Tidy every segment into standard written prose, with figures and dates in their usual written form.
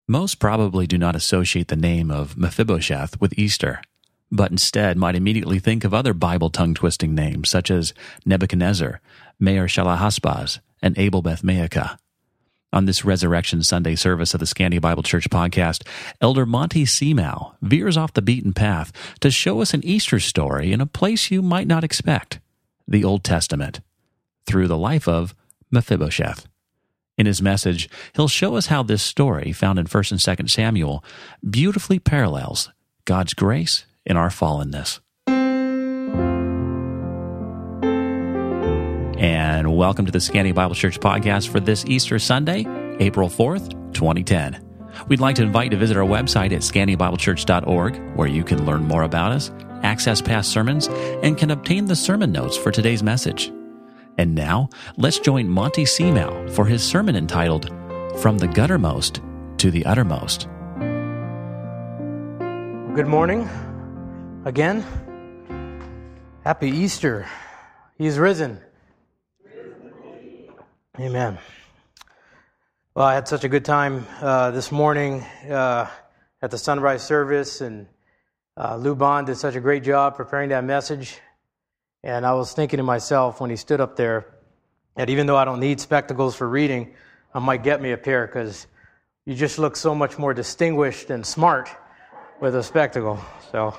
Most probably do not associate the name of Mephibosheth with Easter, but instead might immediately think of other Bible tongue-twisting names such as Nebuchadnezzar, Meher-Shalal-Hash-Baz, and Abel-Beth-Maachah. On this Resurrection Sunday service of the Scandia Bible Church podcast, Elder Monty Seamow veers off the beaten path to show us an Easter story in a place you might not expect, the Old Testament, through the life of Mephibosheth. In his message, he'll show us how this story, found in 1 and 2 Samuel, beautifully parallels God's grace in our fallenness. And welcome to the Scandia Bible Church podcast for this Easter Sunday, April 4th, 2010. We'd like to invite you to visit our website at scandiabiblechurch.org, where you can learn more about us, access past sermons, and can obtain the sermon notes for today's message. And now, let's join Monty Seamow for his sermon entitled, From the Guttermost to the Uttermost. Good morning again. Happy Easter. He is risen. Amen. Well, I had such a good time this morning at the sunrise service, and Lou Bond did such a great job preparing that message. And I was thinking to myself when he stood up there that even though I don't need spectacles for reading, I might get me a pair because you just look so much more distinguished and smart with a spectacle. So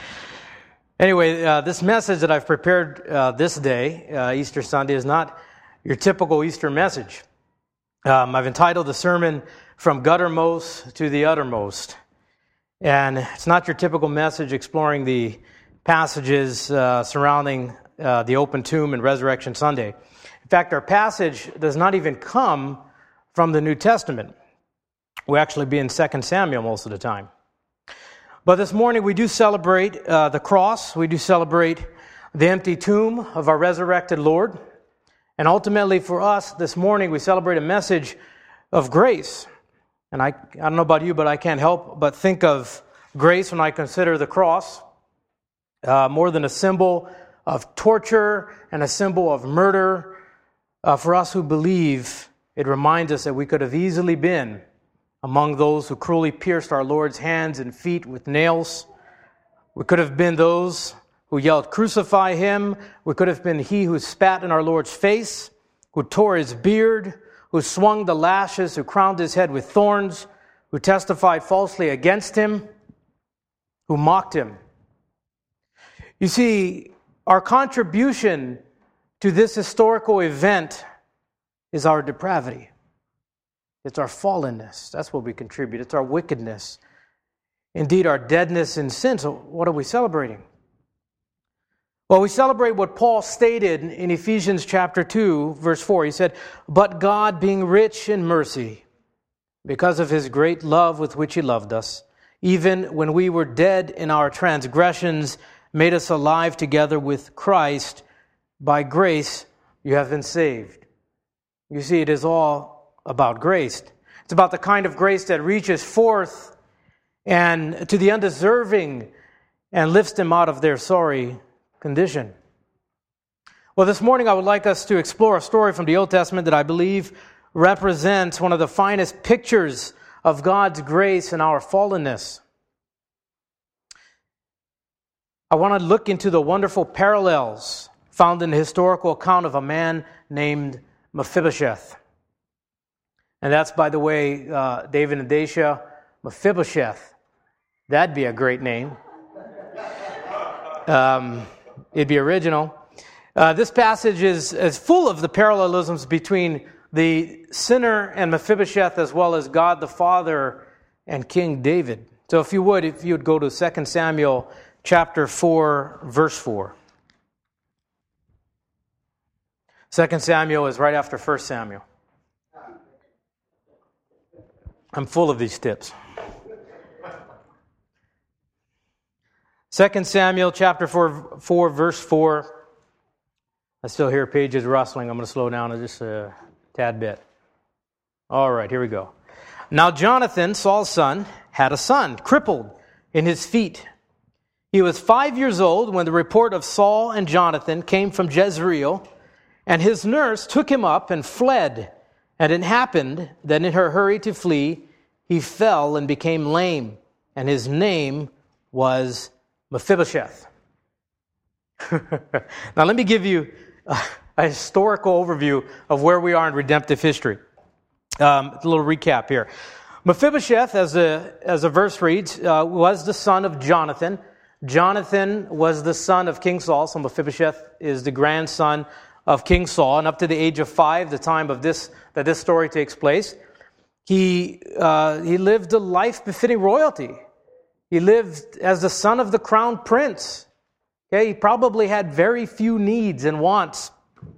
anyway, this message that I've prepared this day, Easter Sunday, is not your typical Easter message. I've entitled the sermon, From Guttermost to the Uttermost. And it's not your typical message exploring the passages surrounding the open tomb and Resurrection Sunday. In fact, our passage does not even come from the New Testament. We'll actually be in 2 Samuel most of the time. But this morning we do celebrate the cross. We do celebrate the empty tomb of our resurrected Lord. And ultimately for us this morning we celebrate a message of grace. And I don't know about you, but I can't help but think of grace when I consider the cross. More than a symbol of torture and a symbol of murder, for us who believe, it reminds us that we could have easily been among those who cruelly pierced our Lord's hands and feet with nails. We could have been those who yelled, "Crucify him." We could have been he who spat in our Lord's face, who tore his beard, who swung the lashes, who crowned his head with thorns, who testified falsely against him, who mocked him. You see, our contribution to this historical event is our depravity. It's our fallenness. That's what we contribute. It's our wickedness. Indeed, our deadness in sin. So what are we celebrating? Well, we celebrate what Paul stated in Ephesians chapter 2, verse 4. He said, "But God, being rich in mercy, because of his great love with which he loved us, even when we were dead in our transgressions, made us alive together with Christ. By grace you have been saved." You see, it is all about grace. It's about the kind of grace that reaches forth and to the undeserving and lifts them out of their sorry condition. Well, this morning I would like us to explore a story from the Old Testament that I believe represents one of the finest pictures of God's grace in our fallenness. I want to look into the wonderful parallels found in the historical account of a man named Mephibosheth. And that's, by the way, David and Dacia, Mephibosheth. That'd be a great name. It'd be original. This passage is full of the parallelisms between the sinner and Mephibosheth, as well as God the Father and King David. So if you would go to 2 Samuel chapter 4, verse 4. 2 Samuel is right after 1 Samuel. I'm full of these tips. 2 Samuel chapter 4, verse 4. I still hear pages rustling. I'm going to slow down just a tad bit. All right, here we go. Now Jonathan, Saul's son, had a son, crippled in his feet. He was 5 years old when the report of Saul and Jonathan came from Jezreel, and his nurse took him up and fled. And it happened that in her hurry to flee, he fell and became lame, and his name was Mephibosheth. Now let me give you a historical overview of where we are in redemptive history. A little recap here. Mephibosheth, as a verse reads, was the son of Jonathan. Jonathan was the son of King Saul, so Mephibosheth is the grandson of King Saul. And up to the age of 5, the time of this story takes place, he lived a life befitting royalty. He lived as the son of the crown prince. Okay, he probably had very few needs and wants.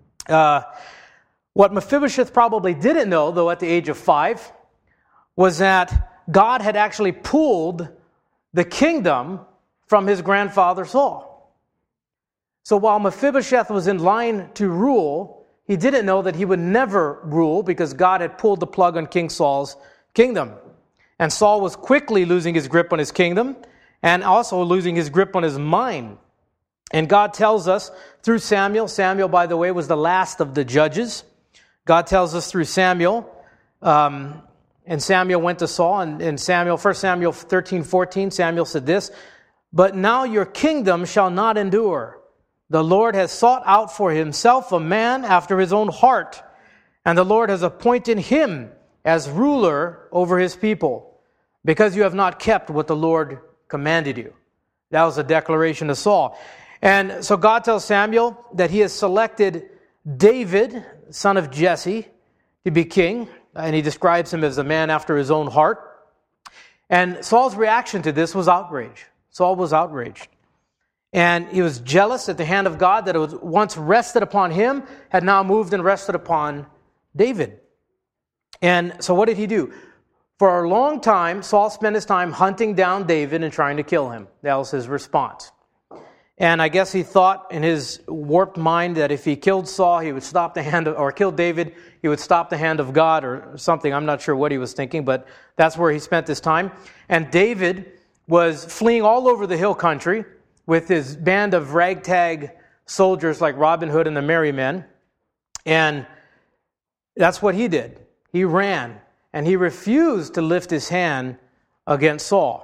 What Mephibosheth probably didn't know, though, at the age of 5, was that God had actually pulled the kingdom from his grandfather Saul. So while Mephibosheth was in line to rule, he didn't know that he would never rule because God had pulled the plug on King Saul's kingdom. And Saul was quickly losing his grip on his kingdom and also losing his grip on his mind. And God tells us through Samuel, by the way, was the last of the judges. God tells us through Samuel, and Samuel went to Saul, and in 1 Samuel 13:14, Samuel said this, "But now your kingdom shall not endure. The Lord has sought out for himself a man after his own heart, and the Lord has appointed him as ruler over his people, because you have not kept what the Lord commanded you." That was a declaration to Saul. And so God tells Samuel that he has selected David, son of Jesse, to be king. And he describes him as a man after his own heart. And Saul's reaction to this was outrage. Saul was outraged. And he was jealous that the hand of God that was once rested upon him had now moved and rested upon David. And so what did he do? For a long time, Saul spent his time hunting down David and trying to kill him. That was his response. And I guess he thought in his warped mind that if he killed Saul, he would stop the hand of, or killed David, he would stop the hand of God or something. I'm not sure what he was thinking, but that's where he spent his time. And David was fleeing all over the hill country with his band of ragtag soldiers like Robin Hood and the Merry Men. And that's what he did. He ran, and he refused to lift his hand against Saul.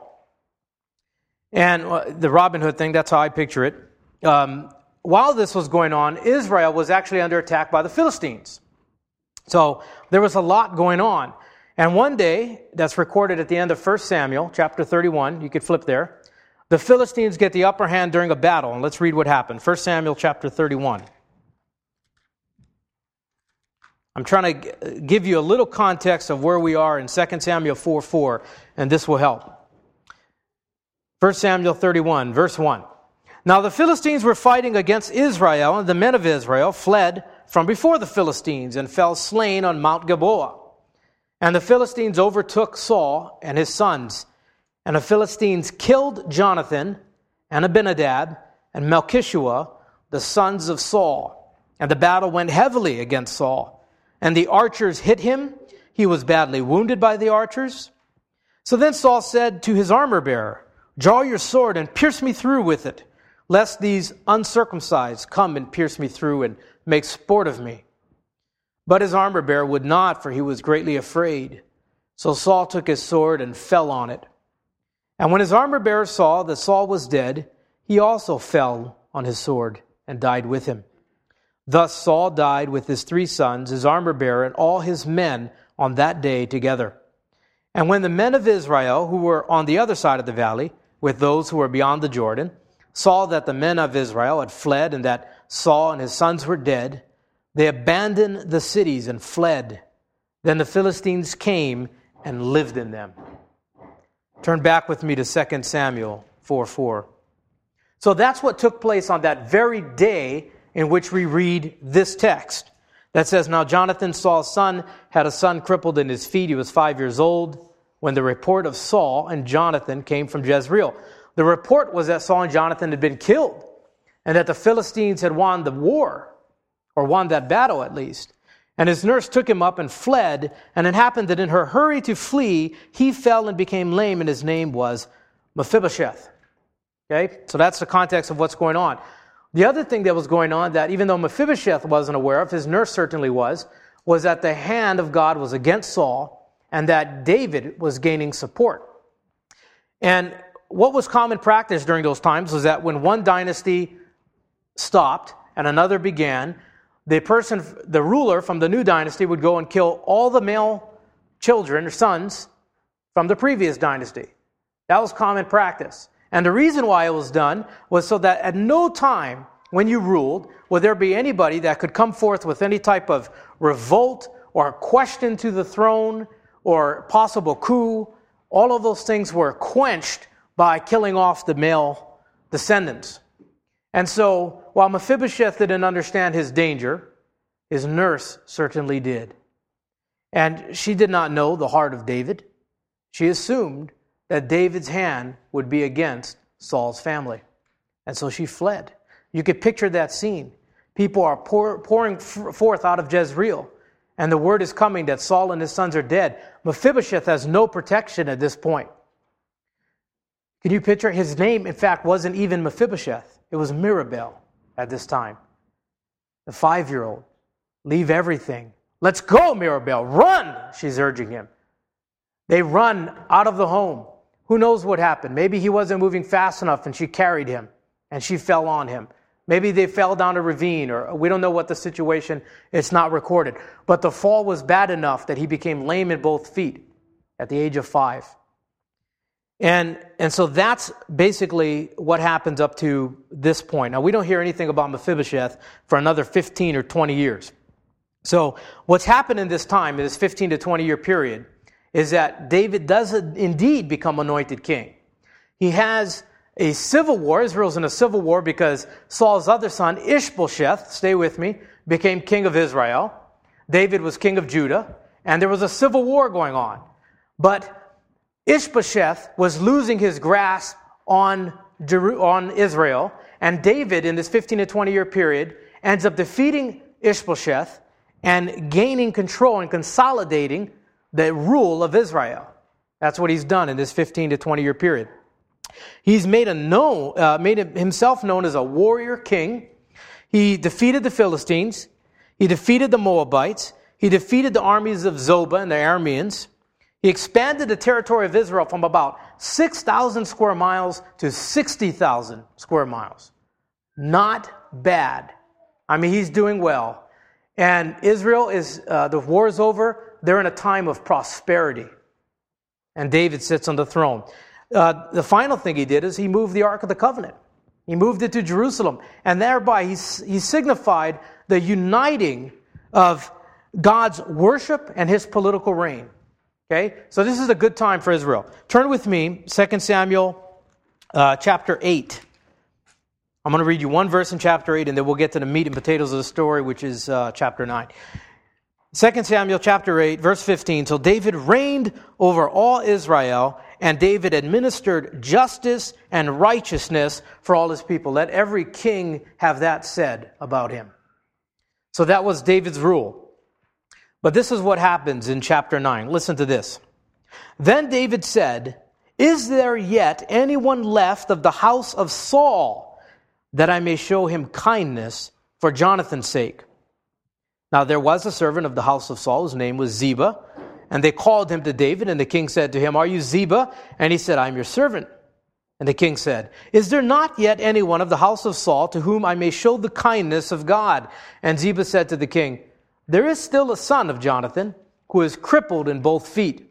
And the Robin Hood thing, that's how I picture it. While this was going on, Israel was actually under attack by the Philistines. So there was a lot going on. And one day, that's recorded at the end of 1 Samuel, chapter 31, you could flip there, the Philistines get the upper hand during a battle. And let's read what happened. 1 Samuel, chapter 31. I'm trying to give you a little context of where we are in 2 Samuel 4:4, and this will help. 1 Samuel 31, verse 1. Now the Philistines were fighting against Israel, and the men of Israel fled from before the Philistines and fell slain on Mount Gilboa. And the Philistines overtook Saul and his sons. And the Philistines killed Jonathan and Abinadab and Melchishua, the sons of Saul. And the battle went heavily against Saul. And the archers hit him. He was badly wounded by the archers. So then Saul said to his armor-bearer, "Draw your sword and pierce me through with it, lest these uncircumcised come and pierce me through and make sport of me." But his armor-bearer would not, for he was greatly afraid. So Saul took his sword and fell on it. And when his armor-bearer saw that Saul was dead, he also fell on his sword and died with him. Thus Saul died with his 3 sons, his armor-bearer, and all his men on that day together. And when the men of Israel, who were on the other side of the valley, with those who were beyond the Jordan, saw that the men of Israel had fled and that Saul and his sons were dead, they abandoned the cities and fled. Then the Philistines came and lived in them. Turn back with me to 2 Samuel 4:4. So that's what took place on that very day in which we read this text. That says, "Now Jonathan, Saul's son, had a son crippled in his feet. He was 5 years old when the report of Saul and Jonathan came from Jezreel." The report was that Saul and Jonathan had been killed and that the Philistines had won the war, or won that battle at least. And his nurse took him up and fled, and it happened that in her hurry to flee, he fell and became lame, and his name was Mephibosheth. Okay, so that's the context of what's going on. The other thing that was going on, that even though Mephibosheth wasn't aware of, his nurse certainly was that the hand of God was against Saul, and that David was gaining support. And what was common practice during those times was that when one dynasty stopped and another began, the ruler from the new dynasty would go and kill all the male children or sons from the previous dynasty. That was common practice. And the reason why it was done was so that at no time when you ruled would there be anybody that could come forth with any type of revolt or question to the throne or possible coup. All of those things were quenched by killing off the male descendants. And so, while Mephibosheth didn't understand his danger, his nurse certainly did. And she did not know the heart of David. She assumed that David's hand would be against Saul's family. And so she fled. You could picture that scene. People are pouring forth out of Jezreel, and the word is coming that Saul and his sons are dead. Mephibosheth has no protection at this point. Can you picture? His name, in fact, wasn't even Mephibosheth. It was Mirabel at this time. The 5-year-old. Leave everything. Let's go, Mirabel. Run, she's urging him. They run out of the home. Who knows what happened? Maybe he wasn't moving fast enough and she carried him and she fell on him. Maybe they fell down a ravine, or we don't know what the situation, it's not recorded. But the fall was bad enough that he became lame in both feet at the age of 5. And so that's basically what happens up to this point. Now, we don't hear anything about Mephibosheth for another 15 or 20 years. So what's happened in this time, in this 15 to 20 year period, is that David does indeed become anointed king. He has a civil war. Israel's in a civil war because Saul's other son, Ishbosheth, stay with me, became king of Israel. David was king of Judah, and there was a civil war going on. But Ishbosheth was losing his grasp on Israel, and David, in this 15 to 20 year period, ends up defeating Ishbosheth and gaining control and consolidating the rule of Israel. That's what he's done in this 15 to 20 year period. He's made himself known as a warrior king. He defeated the Philistines. He defeated the Moabites. He defeated the armies of Zobah and the Arameans. He expanded the territory of Israel from about 6,000 square miles to 60,000 square miles. Not bad. I mean, he's doing well. And Israel the war is over. They're in a time of prosperity. And David sits on the throne. The final thing he did is he moved the Ark of the Covenant. He moved it to Jerusalem. And thereby he signified the uniting of God's worship and his political reign. Okay? So this is a good time for Israel. Turn with me, 2 Samuel chapter 8. I'm going to read you one verse in chapter 8, and then we'll get to the meat and potatoes of the story, which is chapter 9. 2 Samuel chapter 8, verse 15. So David reigned over all Israel, and David administered justice and righteousness for all his people. Let every king have that said about him. So that was David's rule. But this is what happens in chapter 9. Listen to this. Then David said, "Is there yet anyone left of the house of Saul, that I may show him kindness for Jonathan's sake?" Now there was a servant of the house of Saul, whose name was Ziba, and they called him to David, and the king said to him, "Are you Ziba?" And he said, "I am your servant." And the king said, "Is there not yet anyone of the house of Saul to whom I may show the kindness of God?" And Ziba said to the king, "There is still a son of Jonathan, who is crippled in both feet."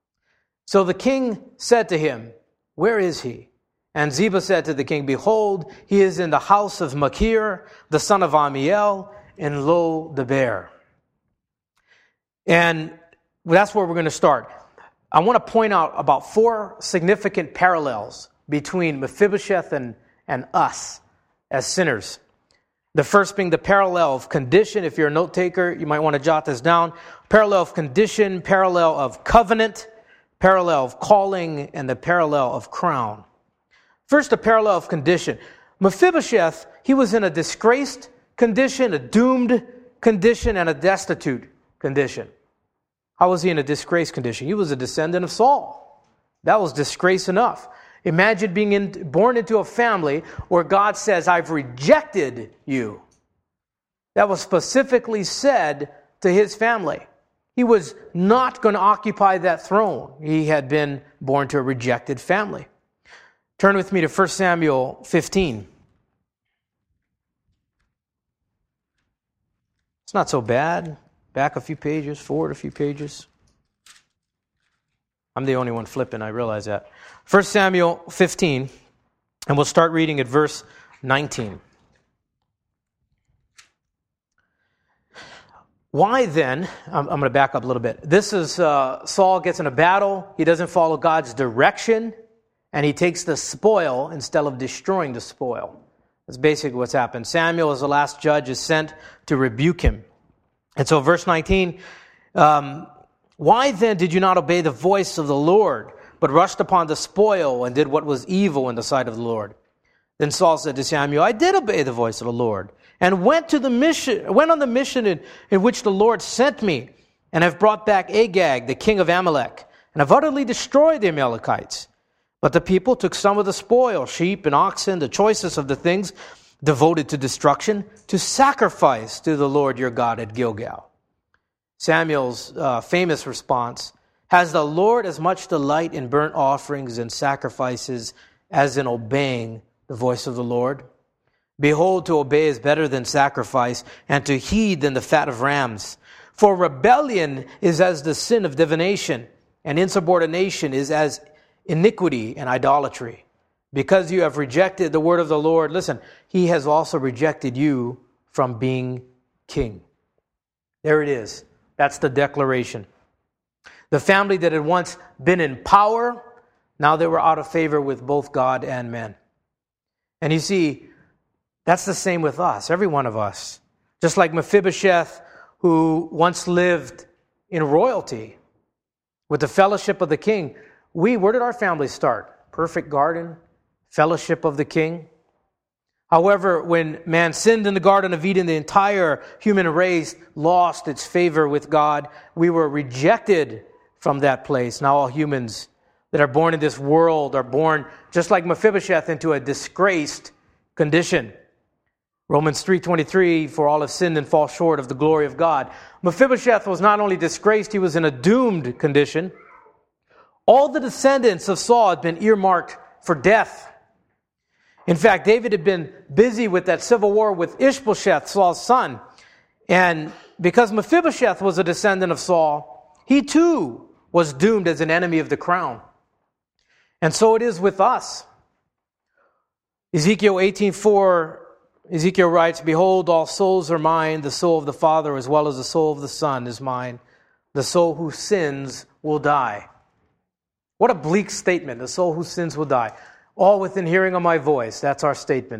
So the king said to him, "Where is he?" And Ziba said to the king, "Behold, he is in the house of Machir, the son of Amiel, in Lo-debar." And that's where we're going to start. I want to point out about 4 significant parallels between Mephibosheth and us as sinners. The first being the parallel of condition. If you're a note taker, you might want to jot this down. Parallel of condition, parallel of covenant, parallel of calling, and the parallel of crown. First, the parallel of condition. Mephibosheth, he was in a disgraced condition, a doomed condition, and a destitute condition. How was he in a disgraced condition? He was a descendant of Saul. That was disgrace enough. Imagine being born into a family where God says, "I've rejected you." That was specifically said to his family. He was not going to occupy that throne. He had been born to a rejected family. Turn with me to 1 Samuel 15. It's not so bad. Back a few pages, forward a few pages. I'm the only one flipping, I realize that. 1 Samuel 15, and we'll start reading at verse 19. Why then, I'm going to back up a little bit. This is Saul gets in a battle. He doesn't follow God's direction, and he takes the spoil instead of destroying the spoil. That's basically what's happened. Samuel, as the last judge, is sent to rebuke him. And so verse 19, why then did you not obey the voice of the Lord, but rushed upon the spoil and did what was evil in the sight of the Lord? Then Saul said to Samuel, I did obey the voice of the Lord, and went on the mission in which the Lord sent me, and have brought back Agag, the king of Amalek, and have utterly destroyed the Amalekites. But the people took some of the spoil, sheep and oxen, the choicest of the things devoted to destruction, to sacrifice to the Lord your God at Gilgal. Samuel's famous response, has the Lord as much delight in burnt offerings and sacrifices as in obeying the voice of the Lord? Behold, to obey is better than sacrifice, and to heed than the fat of rams. For rebellion is as the sin of divination, and insubordination is as iniquity and idolatry. Because you have rejected the word of the Lord, listen, he has also rejected you from being king. There it is. That's the declaration. The family that had once been in power, now they were out of favor with both God and men. And you see, that's the same with us, every one of us. Just like Mephibosheth, who once lived in royalty with the fellowship of the king. Where did our family start? Perfect garden, fellowship of the king. However, when man sinned in the Garden of Eden, the entire human race lost its favor with God. We were rejected from that place. Now all humans that are born in this world are born, just like Mephibosheth, into a disgraced condition. Romans 3:23, for all have sinned and fall short of the glory of God. Mephibosheth was not only disgraced, he was in a doomed condition. All the descendants of Saul had been earmarked for death. In fact, David had been busy with that civil war with Ishbosheth, Saul's son. And because Mephibosheth was a descendant of Saul, he too was doomed as an enemy of the crown. And so it is with us. Ezekiel 18:4, Ezekiel writes, behold, all souls are mine, the soul of the Father as well as the soul of the Son is mine. The soul who sins will die. What a bleak statement. The soul who sins will die. All within hearing of my voice. That's our statement.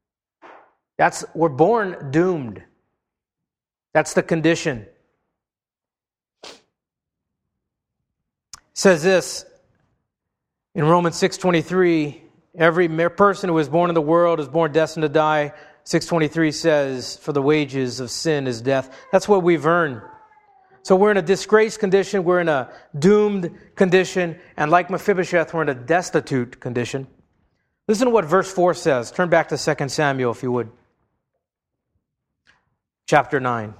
We're born doomed. That's the condition. It says this in Romans 6:23, every person who is born in the world is born destined to die. 6:23 says, for the wages of sin is death. That's what we've earned. So we're in a disgraced condition, we're in a doomed condition, and like Mephibosheth, we're in a destitute condition. Listen to what verse 4 says. Turn back to 2 Samuel, if you would. Chapter 9.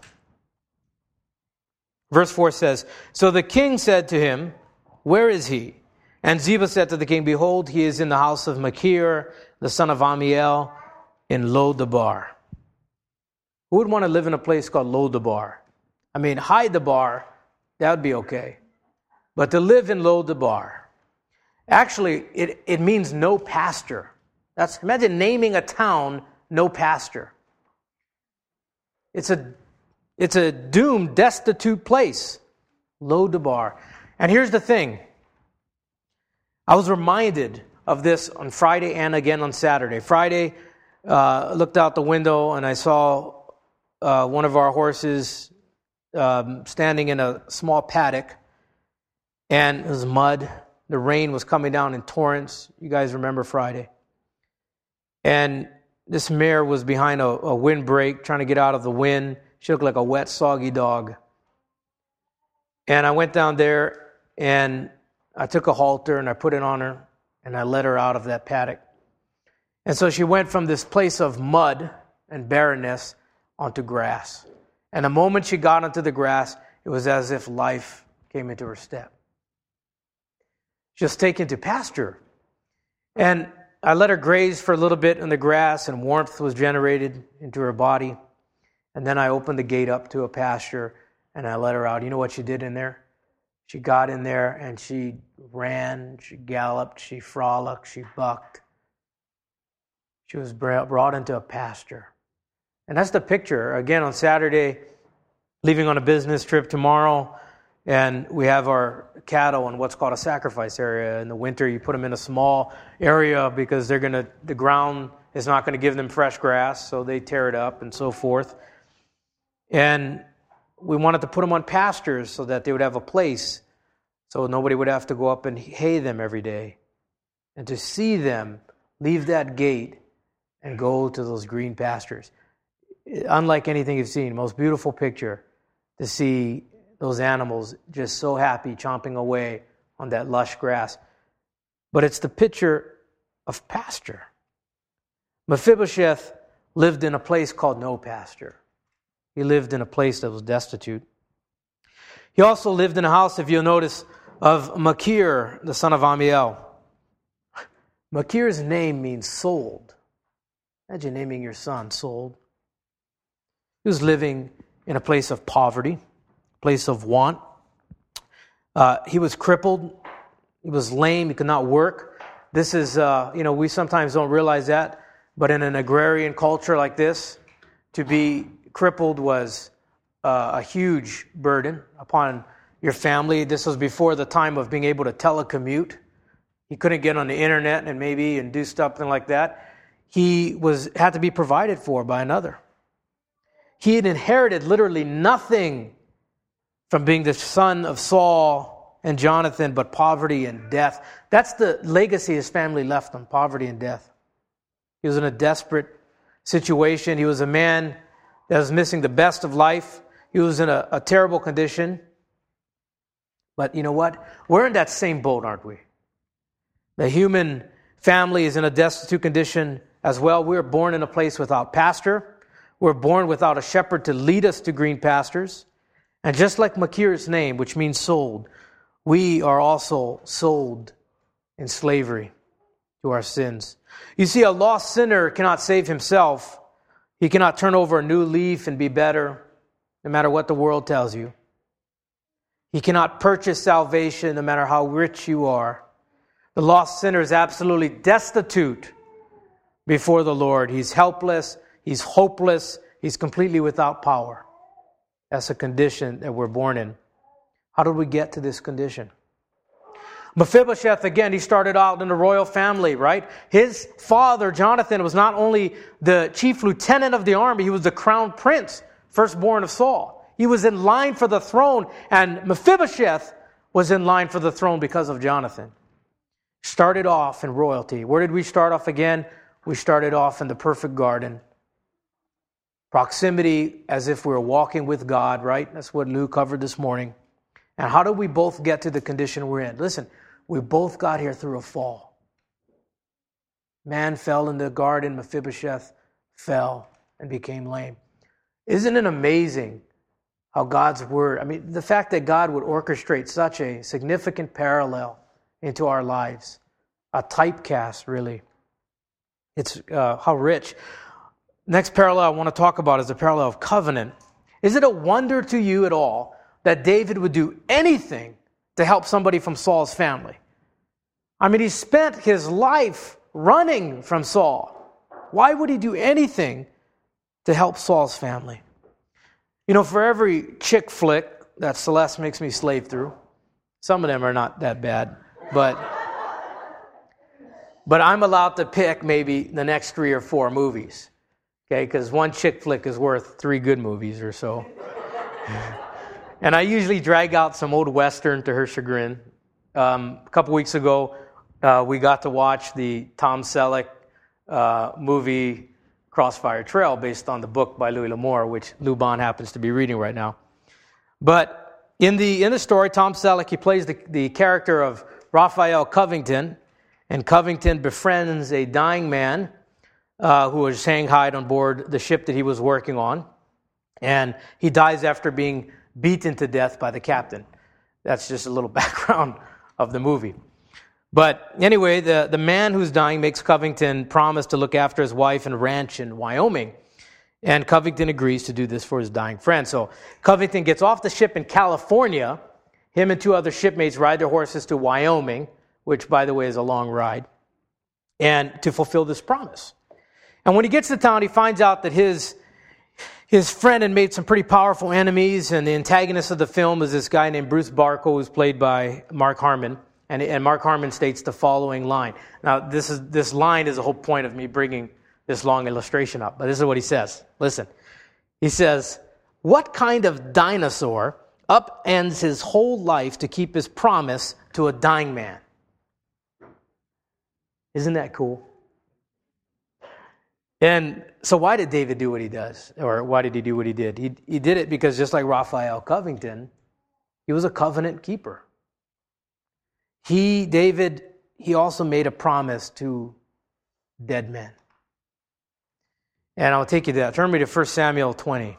Verse 4 says, so the king said to him, where is he? And Ziba said to the king, behold, he is in the house of Machir, the son of Amiel, in Lodabar. Who would want to live in a place called Lodabar? I mean, Hydabar, that would be okay. But to live in Lodabar, actually, it means no pasture. Imagine naming a town no pasture. It's a doomed, destitute place. Lodabar. And here's the thing. I was reminded of this on Friday and again on Saturday. Friday, I looked out the window and I saw one of our horses standing in a small paddock, and it was mud. The rain was coming down in torrents. You guys remember Friday. And this mare was behind a windbreak, trying to get out of the wind. She looked like a wet, soggy dog. And I went down there, and I took a halter, and I put it on her, and I let her out of that paddock. And so she went from this place of mud and barrenness onto grass. And the moment she got onto the grass, it was as if life came into her step. She was taken to pasture. And I let her graze for a little bit in the grass, and warmth was generated into her body. And then I opened the gate up to a pasture, and I let her out. You know what she did in there? She got in there, and she ran, she galloped, she frolicked, she bucked. She was brought into a pasture. And that's the picture. Again, on Saturday, leaving on a business trip tomorrow, and we have our cattle in what's called a sacrifice area. In the winter, you put them in a small area because the ground is not going to give them fresh grass, so they tear it up and so forth. And we wanted to put them on pastures so that they would have a place, so nobody would have to go up and hay them every day. And to see them leave that gate and go to those green pastures, unlike anything you've seen, most beautiful picture to see those animals just so happy chomping away on that lush grass. But it's the picture of pasture. Mephibosheth lived in a place called no pasture. He lived in a place that was destitute. He also lived in a house, if you'll notice, of Machir, the son of Amiel. Machir's name means sold. Imagine naming your son sold. He was living in a place of poverty, place of want. He was crippled. He was lame. He could not work. This is, we sometimes don't realize that, but in an agrarian culture like this, to be crippled was a huge burden upon your family. This was before the time of being able to telecommute. He couldn't get on the internet and do something like that. He had to be provided for by another. He had inherited literally nothing from being the son of Saul and Jonathan, but poverty and death. That's the legacy his family left him, poverty and death. He was in a desperate situation. He was a man that was missing the best of life. He was in a terrible condition. But you know what? We're in that same boat, aren't we? The human family is in a destitute condition as well. We're born in a place without pasture. We're born without a shepherd to lead us to green pastures. And just like Machir's name, which means sold, we are also sold in slavery to our sins. You see, a lost sinner cannot save himself. He cannot turn over a new leaf and be better, no matter what the world tells you. He cannot purchase salvation, no matter how rich you are. The lost sinner is absolutely destitute before the Lord. He's helpless. He's hopeless. He's completely without power. That's a condition that we're born in. How did we get to this condition? Mephibosheth, again, he started out in the royal family, right? His father, Jonathan, was not only the chief lieutenant of the army, he was the crown prince, firstborn of Saul. He was in line for the throne, and Mephibosheth was in line for the throne because of Jonathan. Started off in royalty. Where did we start off again? We started off in the perfect garden. Proximity as if we were walking with God, right? That's what Lou covered this morning. And how did we both get to the condition we're in? Listen, we both got here through a fall. Man fell in the garden, Mephibosheth fell and became lame. Isn't it amazing how God's word, the fact that God would orchestrate such a significant parallel into our lives, a typecast, really. It's how rich. Next parallel I want to talk about is the parallel of covenant. Is it a wonder to you at all that David would do anything to help somebody from Saul's family? He spent his life running from Saul. Why would he do anything to help Saul's family? For every chick flick that Celeste makes me slave through, some of them are not that bad, but I'm allowed to pick maybe the next 3 or 4 movies. Okay, because one chick flick is worth 3 good movies or so. And I usually drag out some old Western to her chagrin. A couple weeks ago, we got to watch the Tom Selleck movie Crossfire Trail, based on the book by Louis L'Amour, which Lou Bond happens to be reading right now. But in the story, Tom Selleck, he plays the character of Raphael Covington, and Covington befriends a dying man who was shanghaied on board the ship that he was working on. And he dies after being beaten to death by the captain. That's just a little background of the movie. But anyway, the man who's dying makes Covington promise to look after his wife and ranch in Wyoming. And Covington agrees to do this for his dying friend. So Covington gets off the ship in California. Him and two other shipmates ride their horses to Wyoming, which, by the way, is a long ride, and to fulfill this promise. And when he gets to town, he finds out that his friend had made some pretty powerful enemies, and the antagonist of the film is this guy named Bruce Barco, who's played by Mark Harmon. And Mark Harmon states the following line. Now, this line is the whole point of me bringing this long illustration up. But this is what he says. Listen. He says, "What kind of dinosaur upends his whole life to keep his promise to a dying man?" Isn't that cool? And so why did David do what he does? Or why did he do what he did? He did it because just like Raphael Covington, he was a covenant keeper. David also made a promise to dead men. And I'll take you to that. Turn me to 1 Samuel 20.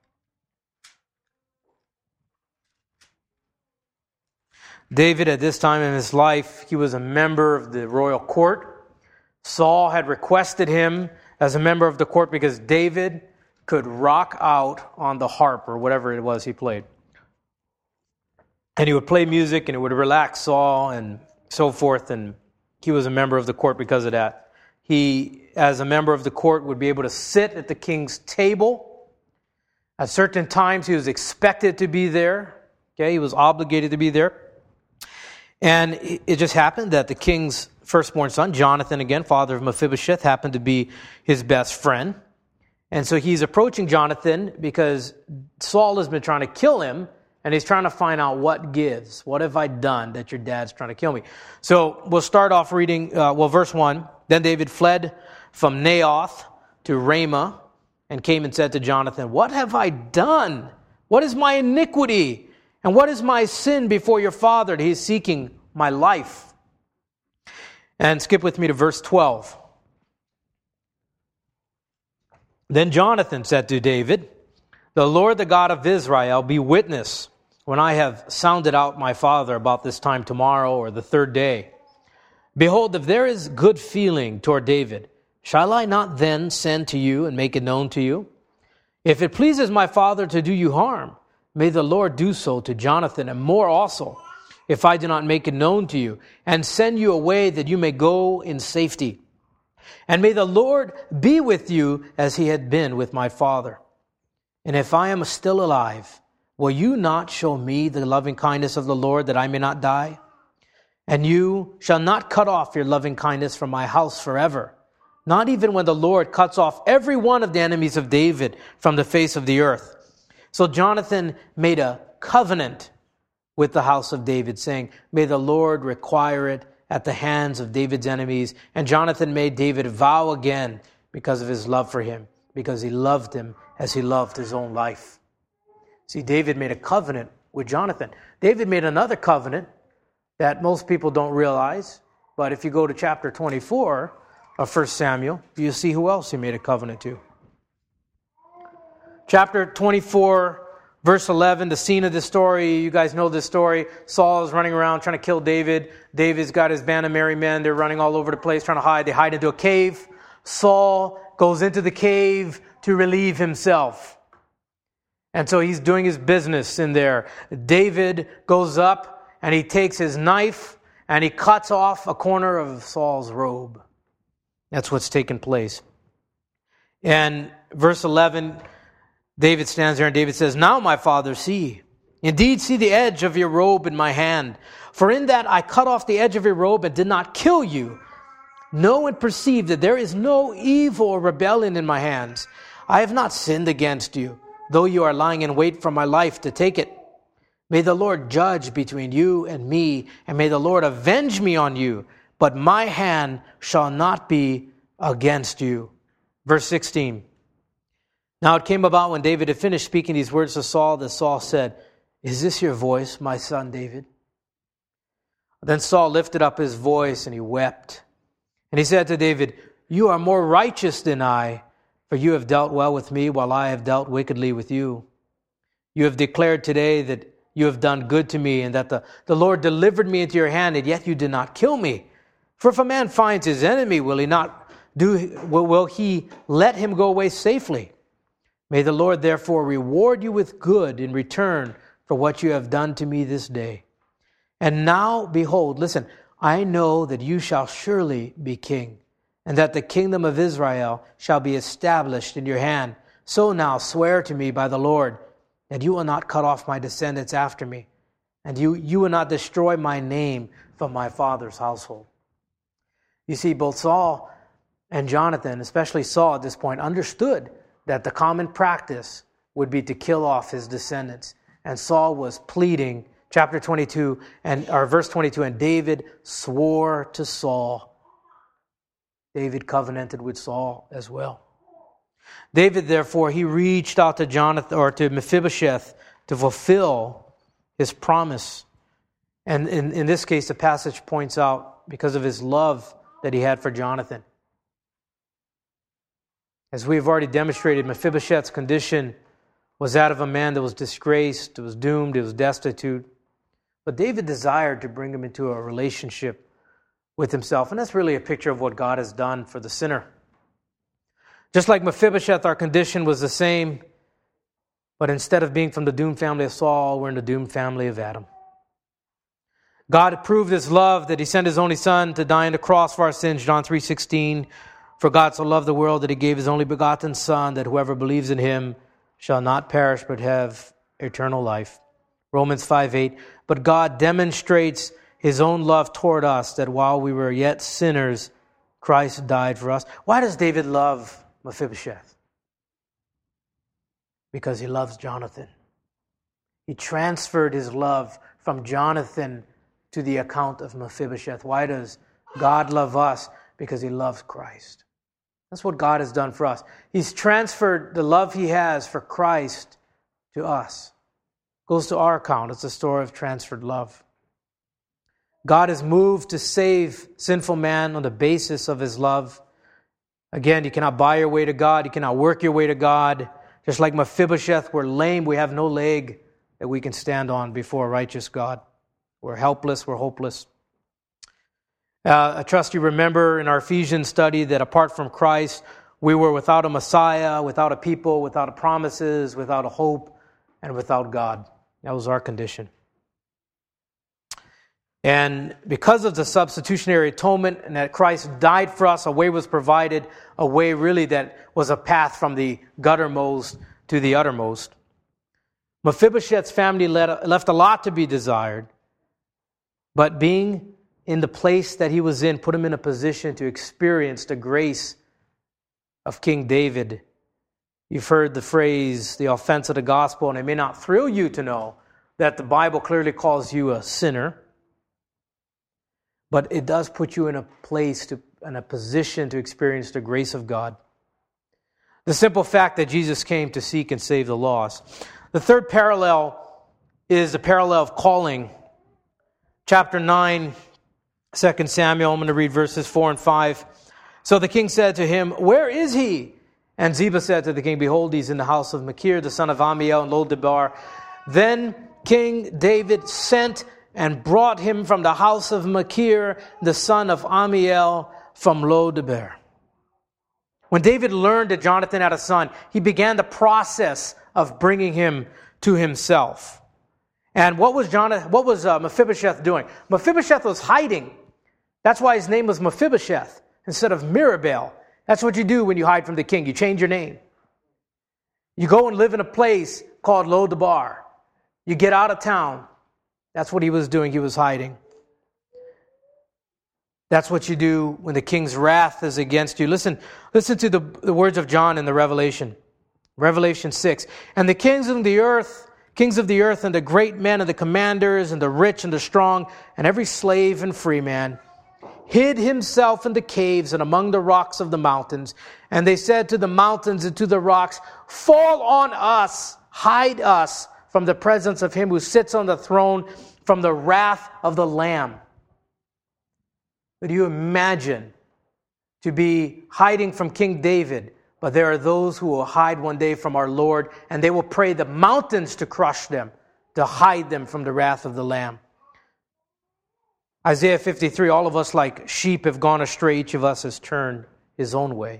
David, at this time in his life, he was a member of the royal court. Saul had requested him as a member of the court because David could rock out on the harp or whatever it was he played. And he would play music and it would relax Saul and so forth. And he was a member of the court because of that. He, as a member of the court, would be able to sit at the king's table. At certain times, he was expected to be there. Okay, he was obligated to be there. And it just happened that the king's firstborn son, Jonathan, again, father of Mephibosheth, happened to be his best friend. And so he's approaching Jonathan because Saul has been trying to kill him, and he's trying to find out what gives. What have I done that your dad's trying to kill me? So we'll start off reading, verse 1. Then David fled from Naioth to Ramah and came and said to Jonathan, "What have I done? What is my iniquity? And what is my sin before your father that he is seeking my life?" And skip with me to verse 12. Then Jonathan said to David, "The Lord, the God of Israel, be witness when I have sounded out my father about this time tomorrow or the third day. Behold, if there is good feeling toward David, shall I not then send to you and make it known to you? If it pleases my father to do you harm, may the Lord do so to Jonathan, and more also, if I do not make it known to you, and send you away that you may go in safety. And may the Lord be with you as he had been with my father. And if I am still alive, will you not show me the loving kindness of the Lord that I may not die? And you shall not cut off your loving kindness from my house forever, not even when the Lord cuts off every one of the enemies of David from the face of the earth." So Jonathan made a covenant with the house of David, saying, "May the Lord require it at the hands of David's enemies." And Jonathan made David vow again because of his love for him, because he loved him as he loved his own life. See, David made a covenant with Jonathan. David made another covenant that most people don't realize, but if you go to chapter 24 of 1 Samuel, you see who else he made a covenant to. Chapter 24, verse 11, the scene of the story, you guys know this story. Saul is running around trying to kill David. David's got his band of merry men. They're running all over the place trying to hide. They hide into a cave. Saul goes into the cave to relieve himself. And so he's doing his business in there. David goes up and he takes his knife and he cuts off a corner of Saul's robe. That's what's taken place. And verse 11, David stands there and David says, "Now, my father, see. Indeed, see the edge of your robe in my hand. For in that I cut off the edge of your robe and did not kill you. Know and perceive that there is no evil or rebellion in my hands. I have not sinned against you, though you are lying in wait for my life to take it. May the Lord judge between you and me, and may the Lord avenge me on you, but my hand shall not be against you." Verse 16. Now it came about when David had finished speaking these words to Saul, that Saul said, "Is this your voice, my son David?" Then Saul lifted up his voice and he wept. And he said to David, "You are more righteous than I, for you have dealt well with me while I have dealt wickedly with you. You have declared today that you have done good to me, and that the Lord delivered me into your hand, and yet you did not kill me. For if a man finds his enemy, will he let him go away safely? May the Lord therefore reward you with good in return for what you have done to me this day. And now, behold, listen, I know that you shall surely be king, and that the kingdom of Israel shall be established in your hand. So now swear to me by the Lord that you will not cut off my descendants after me, and you will not destroy my name from my father's household. You see, both Saul and Jonathan, especially Saul at this point, understood that the common practice would be to kill off his descendants. And Saul was pleading, chapter 22, verse 22, and David swore to Saul. David covenanted with Saul as well. David, therefore, he reached out to Jonathan, or to Mephibosheth, to fulfill his promise. And in this case, the passage points out because of his love that he had for Jonathan. As we have already demonstrated, Mephibosheth's condition was that of a man that was disgraced, was doomed, was destitute. But David desired to bring him into a relationship with himself. And that's really a picture of what God has done for the sinner. Just like Mephibosheth, our condition was the same. But instead of being from the doomed family of Saul, we're in the doomed family of Adam. God proved his love that he sent his only son to die on the cross for our sins, John 3:16. For God so loved the world that he gave his only begotten Son, that whoever believes in him shall not perish but have eternal life. Romans 5:8. But God demonstrates his own love toward us, that while we were yet sinners, Christ died for us. Why does David love Mephibosheth? Because he loves Jonathan. He transferred his love from Jonathan to the account of Mephibosheth. Why does God love us? Because he loves Christ. That's what God has done for us. He's transferred the love he has for Christ to us. It goes to our account. It's a story of transferred love. God is moved to save sinful man on the basis of his love. Again, you cannot buy your way to God. You cannot work your way to God. Just like Mephibosheth, we're lame. We have no leg that we can stand on before a righteous God. We're helpless. We're hopeless. I trust you remember in our Ephesians study that apart from Christ, we were without a Messiah, without a people, without a promises, without a hope, and without God. That was our condition. And because of the substitutionary atonement and that Christ died for us, a way was provided, a way really that was a path from the guttermost to the uttermost. Mephibosheth's family left a lot to be desired, but being in the place that he was in, put him in a position to experience the grace of King David. You've heard the phrase, the offense of the gospel, and it may not thrill you to know that the Bible clearly calls you a sinner, but it does put you in a place, in a position to experience the grace of God. The simple fact that Jesus came to seek and save the lost. The third parallel is the parallel of calling. Chapter 9, 2 Samuel, I'm going to read verses 4 and 5. So the king said to him, "Where is he?" And Ziba said to the king, "Behold, he's in the house of Machir, the son of Amiel, in Lo-debar." Then King David sent and brought him from the house of Machir, the son of Amiel, from Lo-debar. When David learned that Jonathan had a son, he began the process of bringing him to himself. And what was Mephibosheth doing? Mephibosheth was hiding. That's why his name was Mephibosheth instead of Mirabel. That's what you do when you hide from the king. You change your name. You go and live in a place called Lo-debar. You get out of town. That's what he was doing. He was hiding. That's what you do when the king's wrath is against you. Listen to the words of John in the Revelation. Revelation 6. And the kings of the earth and the great men and the commanders and the rich and the strong and every slave and free man hid himself in the caves and among the rocks of the mountains. And they said to the mountains and to the rocks, "Fall on us, hide us from the presence of him who sits on the throne, from the wrath of the Lamb." Could you imagine to be hiding from King David But there are those who will hide one day from our Lord, and they will pray the mountains to crush them, to hide them from the wrath of the Lamb. Isaiah 53, all of us like sheep have gone astray. Each of us has turned his own way.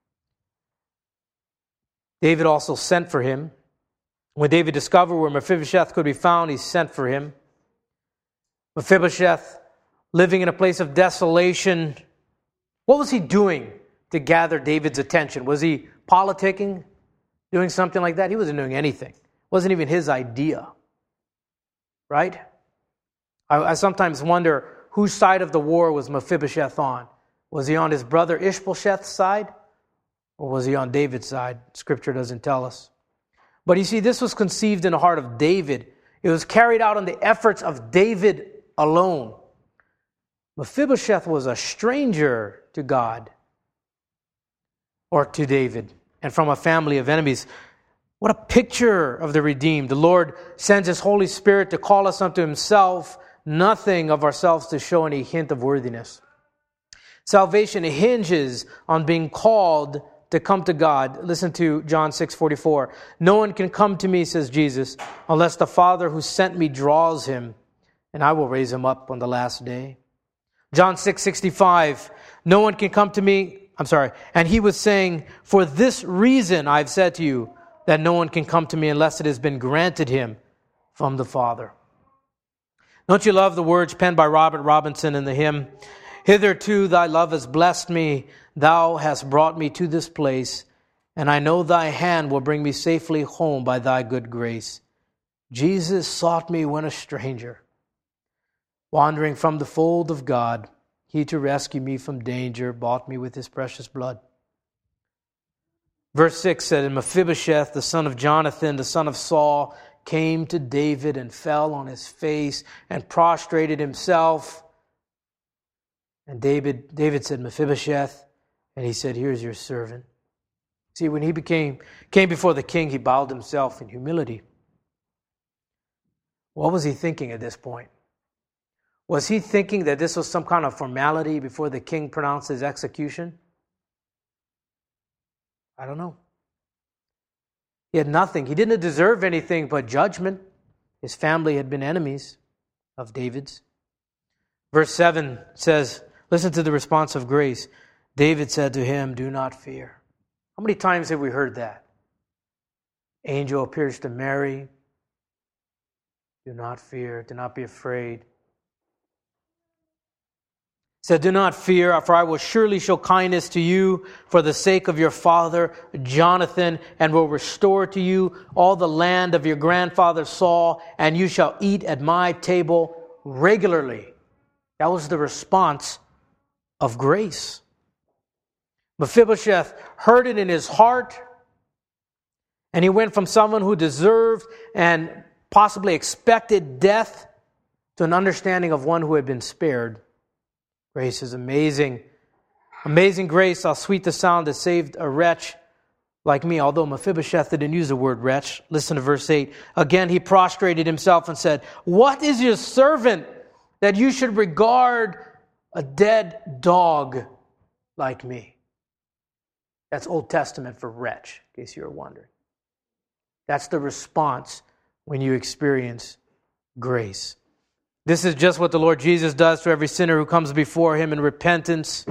David also sent for him. When David discovered where Mephibosheth could be found, he sent for him. Mephibosheth, living in a place of desolation, what was he doing to gather David's attention? Was he politicking, doing something like that? He wasn't doing anything. It wasn't even his idea. Right? I sometimes wonder, whose side of the war was Mephibosheth on? Was he on his brother Ishbosheth's side? Or was he on David's side? Scripture doesn't tell us. But you see, this was conceived in the heart of David. It was carried out in the efforts of David alone. Mephibosheth was a stranger to God or to David, and from a family of enemies. What a picture of the redeemed. The Lord sends His Holy Spirit to call us unto Himself, nothing of ourselves to show any hint of worthiness. Salvation hinges on being called to come to God. Listen to John 6:44. No one can come to me, says Jesus, unless the Father who sent me draws him, and I will raise him up on the last day. John 6:65. No one can come to me. And he was saying, for this reason I've said to you, that no one can come to me unless it has been granted him from the Father. Don't you love the words penned by Robert Robinson in the hymn, hitherto thy love has blessed me, thou hast brought me to this place, and I know thy hand will bring me safely home by thy good grace. Jesus sought me when a stranger, wandering from the fold of God. He to rescue me from danger bought me with His precious blood. Verse 6 said, and Mephibosheth, the son of Jonathan, the son of Saul, came to David and fell on his face and prostrated himself. And David said, Mephibosheth, and he said, here's your servant. See, when he came before the king, he bowed himself in humility. What was he thinking at this point? Was he thinking that this was some kind of formality before the king pronounced his execution? I don't know. He had nothing. He didn't deserve anything but judgment. His family had been enemies of David's. Verse 7 says, listen to the response of grace. David said to him, do not fear. How many times have we heard that? Angel appears to Mary. Do not fear. Do not be afraid. Said, do not fear, for I will surely show kindness to you for the sake of your father Jonathan, and will restore to you all the land of your grandfather Saul, and you shall eat at my table regularly. That was the response of grace. Mephibosheth heard it in his heart, and he went from someone who deserved and possibly expected death to an understanding of one who had been spared. Grace is amazing. Amazing grace, how sweet the sound that saved a wretch like me. Although Mephibosheth didn't use the word wretch. Listen to verse 8. Again, he prostrated himself and said, what is your servant that you should regard a dead dog like me? That's Old Testament for wretch, in case you were wondering. That's the response when you experience grace. This is just what the Lord Jesus does to every sinner who comes before Him in repentance.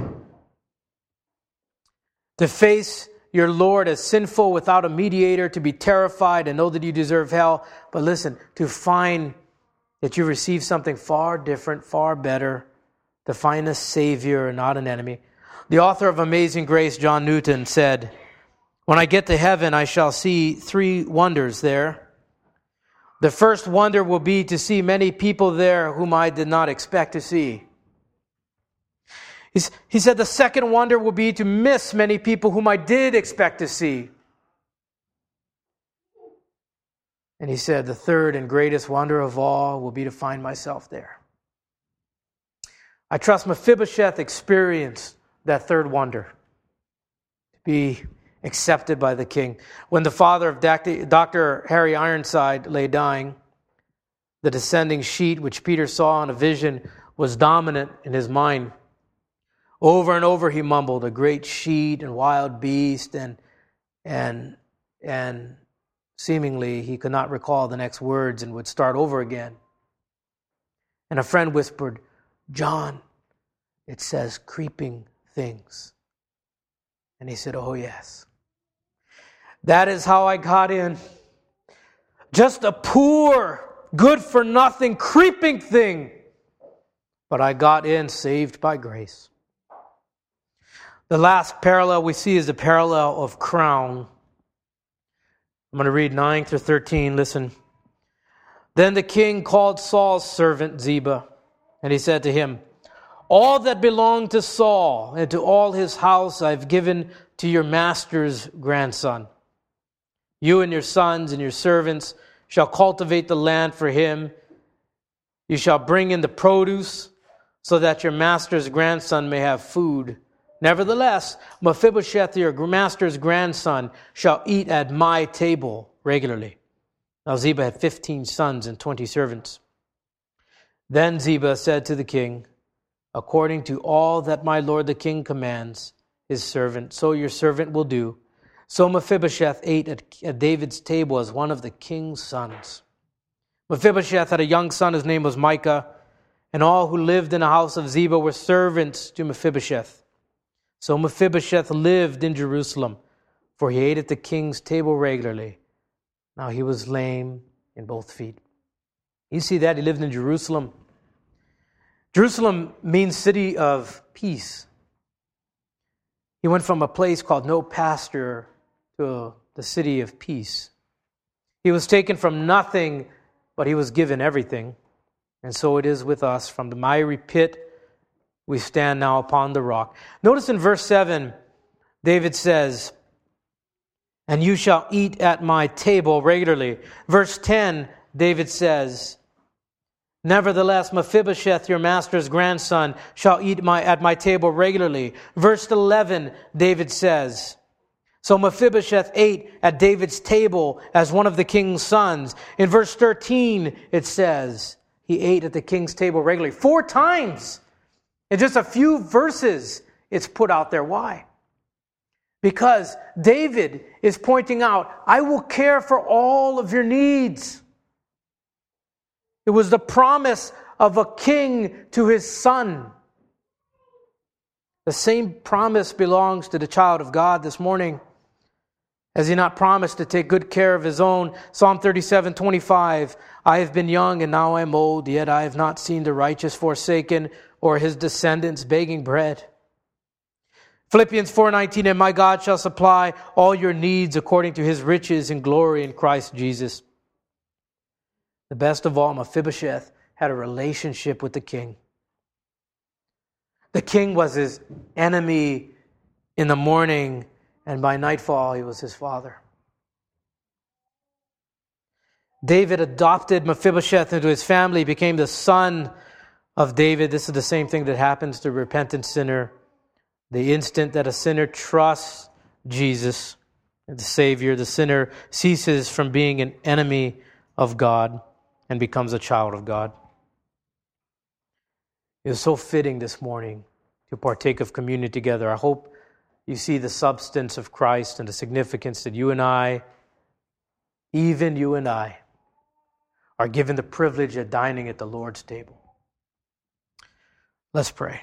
To face your Lord as sinful without a mediator, to be terrified and know that you deserve hell. But listen, to find that you receive something far different, far better, to find a Savior and not an enemy. The author of Amazing Grace, John Newton, said, when I get to heaven, I shall see 3 wonders there. The first wonder will be to see many people there whom I did not expect to see. He said the second wonder will be to miss many people whom I did expect to see. And he said the third and greatest wonder of all will be to find myself there. I trust Mephibosheth experienced that third wonder, to be accepted by the king. When the father of Dr. Harry Ironside lay dying, the descending sheet which Peter saw in a vision was dominant in his mind. Over and over he mumbled, a great sheet and wild beast, and And seemingly he could not recall the next words and would start over again. And a friend whispered, "John, it says creeping things." And he said, "Oh yes. That is how I got in. Just a poor, good-for-nothing, creeping thing. But I got in saved by grace." The last parallel we see is the parallel of crown. I'm going to read 9 through 13. Listen. Then the king called Saul's servant Ziba, and he said to him, "All that belonged to Saul and to all his house I've given to your master's grandson. You and your sons and your servants shall cultivate the land for him. You shall bring in the produce so that your master's grandson may have food. Nevertheless, Mephibosheth, your master's grandson, shall eat at my table regularly." Now Ziba had 15 sons and 20 servants. Then Ziba said to the king, "According to all that my lord the king commands his servant, so your servant will do." So Mephibosheth ate at David's table as one of the king's sons. Mephibosheth had a young son, his name was Micah, and all who lived in the house of Ziba were servants to Mephibosheth. So Mephibosheth lived in Jerusalem, for he ate at the king's table regularly. Now he was lame in both feet. You see that? He lived in Jerusalem. Jerusalem means city of peace. He went from a place called no pasture to the city of peace. He was taken from nothing, but he was given everything. And so it is with us. From the miry pit, we stand now upon the rock. Notice in verse 7, David says, "And you shall eat at my table regularly." Verse 10, David says, "Nevertheless, Mephibosheth, your master's grandson, shall eat at my table regularly." Verse 11, David says, "So Mephibosheth ate at David's table as one of the king's sons." In verse 13, it says, he ate at the king's table regularly. 4 times. In just a few verses, it's put out there. Why? Because David is pointing out, I will care for all of your needs. It was the promise of a king to his son. The same promise belongs to the child of God this morning. Has he not promised to take good care of his own? Psalm 37:25, "I have been young and now I am old, yet I have not seen the righteous forsaken or his descendants begging bread." Philippians 4:19, "And my God shall supply all your needs according to his riches and glory in Christ Jesus." The best of all, Mephibosheth had a relationship with the king. The king was his enemy in the morning, and by nightfall he was his father. David adopted Mephibosheth into his family, became the son of David. This is the same thing that happens to a repentant sinner. The instant that a sinner trusts Jesus, the Savior, the sinner ceases from being an enemy of God and becomes a child of God. It is so fitting this morning to partake of communion together. I hope you see the substance of Christ and the significance that you and I, even you and I, are given the privilege of dining at the Lord's table. Let's pray.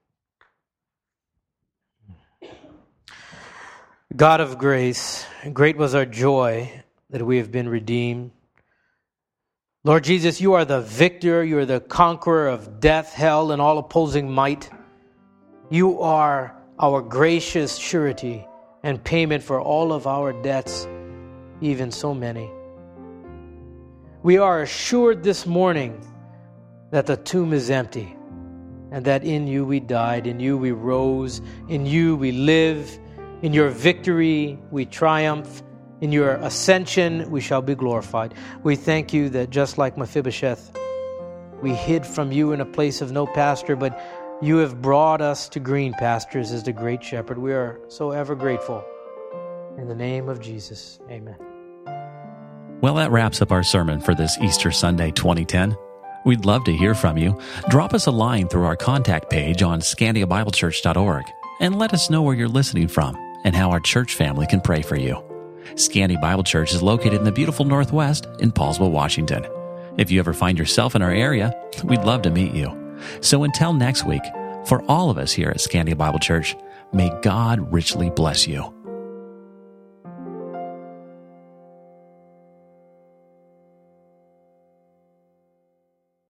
God of grace, great was our joy that we have been redeemed. Lord Jesus, you are the victor, you are the conqueror of death, hell, and all opposing might. You are our gracious surety and payment for all of our debts, even so many. We are assured this morning that the tomb is empty and that in you we died, in you we rose, in you we live, in your victory we triumph, in your ascension we shall be glorified. We thank you that just like Mephibosheth, we hid from you in a place of no pasture, but you have brought us to green pastures as the great shepherd. We are so ever grateful. In the name of Jesus, amen. Well, that wraps up our sermon for this Easter Sunday 2010. We'd love to hear from you. Drop us a line through our contact page on ScandiaBibleChurch.org and let us know where you're listening from and how our church family can pray for you. Scandia Bible Church is located in the beautiful Northwest in Paulsville, Washington. If you ever find yourself in our area, we'd love to meet you. So until next week, for all of us here at Scandia Bible Church, may God richly bless you.